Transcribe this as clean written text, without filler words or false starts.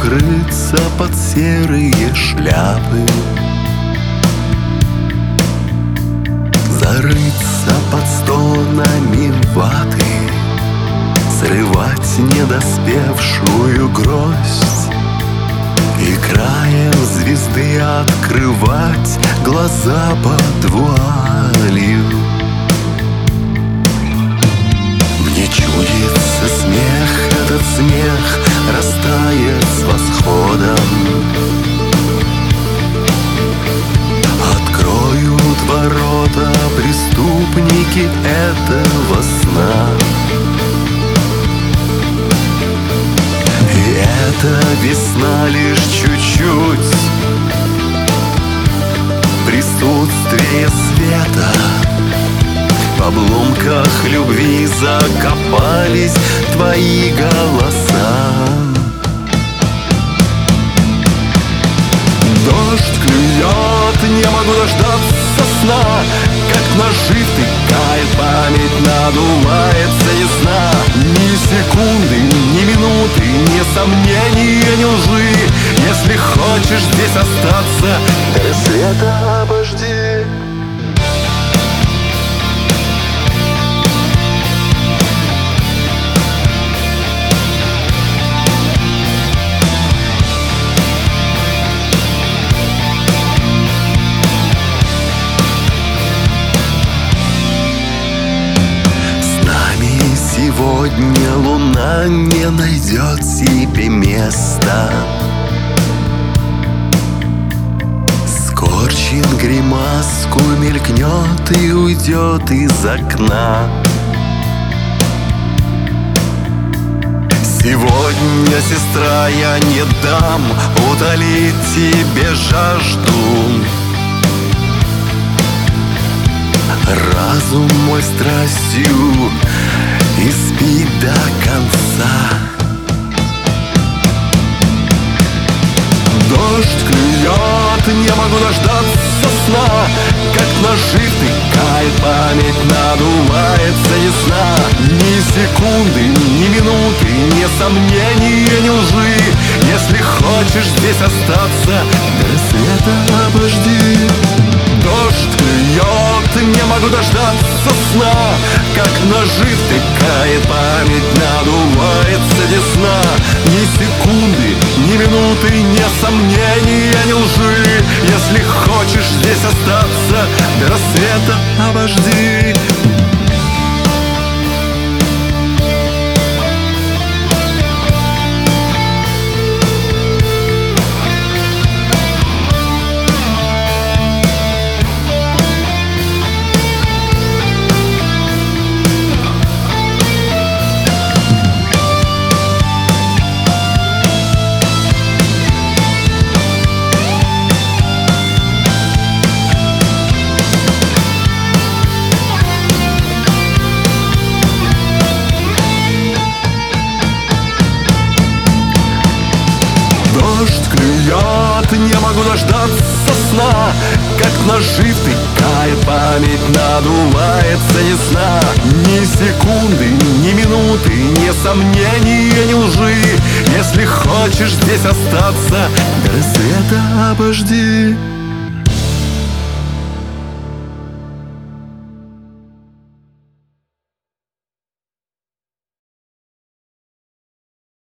укрыться под серые шляпы, зарыться под стонами ваты, срывать недоспевшую гроздь и краем звезды открывать глаза под вуалью. Мне чудится смех, этот смех растает с восходом. Откроют ворота преступники этого сна. И эта весна лишь чуть-чуть присутствие света. В обломках любви закопались твои голоса. Дождь клюет, не могу дождаться сна. Как наживкой тает память, надувается весна. Ни секунды, ни минуты, ни сомнений, ни лжи. Если хочешь здесь остаться, до рассвета обожди. Сегодня луна не найдет себе места. Скорчит гримаску, мелькнет и уйдет из окна. Сегодня, сестра, я не дам утолить тебе жажду. Разум мой страстью и спи до конца. Дождь клюет, не могу дождаться сна. Как наживкой тает память, надувается весна. Ни секунды, ни минуты, ни сомнений, ни лжи. Если хочешь здесь остаться, до рассвета обожди. Дождь клюет, не могу дождаться сна. Как наживкой тает память, надувается весна. Ни секунды, ни минуты, ни сомнений, ни лжи. Если хочешь здесь остаться, до рассвета обожди. Дождь клюет, не могу дождаться сна. Как наживкой тает память, надувается весна. Ни секунды, ни минуты, ни сомнений, ни лжи. Если хочешь здесь остаться, до рассвета обожди.